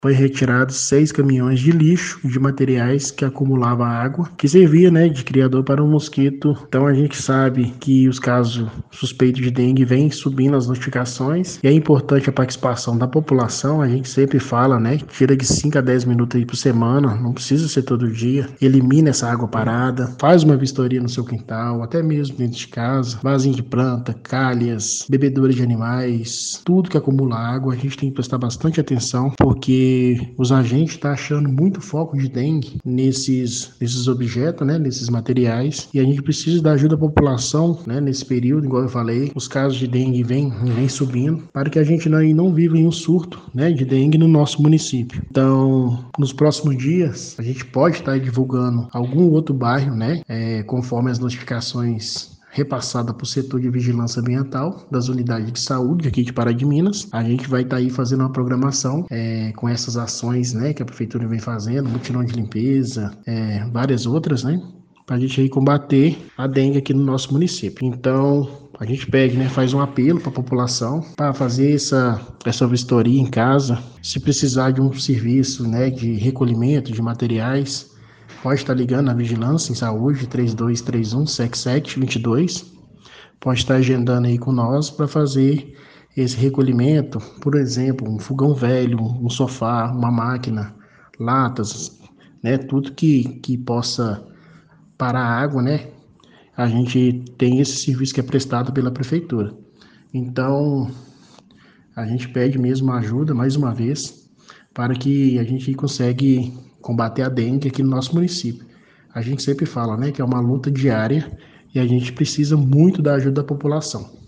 foi retirado 6 caminhões de lixo de materiais que acumulava água, que servia, né, de criador para um mosquito. Então a gente sabe que os casos suspeitos de dengue vêm subindo as notificações e é importante a participação da população. A gente sempre fala, né, tira de 5 a 10 minutos aí por semana, não precisa ser todo dia. Elimina essa água parada, faz uma vistoria no seu quintal, até mesmo dentro de casa, vasinho de planta, calhas, bebedouras de animais, tudo que acumula água, a gente tem que prestar bastante atenção, porque os agentes estão achando muito foco de dengue nesses objetos, né, nesses materiais, e a gente precisa da ajuda da população, né, nesse período, igual eu falei, os casos de dengue vêm subindo, para que a gente não viva em um surto, né, de dengue no nosso município. Então, nos próximos dias, a gente pode estar divulgando algum outro bairro, né, conforme as notificações repassada para o setor de vigilância ambiental das unidades de saúde aqui de Pará de Minas. A gente vai estar aí fazendo uma programação com essas ações, né, que a prefeitura vem fazendo, mutirão de limpeza, várias outras, né, para a gente aí combater a dengue aqui no nosso município. Então, a gente pede, né, faz um apelo para a população para fazer essa vistoria em casa. Se precisar de um serviço, né, de recolhimento de materiais, pode estar ligando na Vigilância em Saúde 3231-7722. Pode estar agendando aí com nós para fazer esse recolhimento. Por exemplo, um fogão velho, um sofá, uma máquina, latas, né? Tudo que possa parar a água, né? A gente tem esse serviço que é prestado pela prefeitura. Então, a gente pede mesmo ajuda, mais uma vez, para que a gente consiga combater a dengue aqui no nosso município. A gente sempre fala, né, que é uma luta diária e a gente precisa muito da ajuda da população.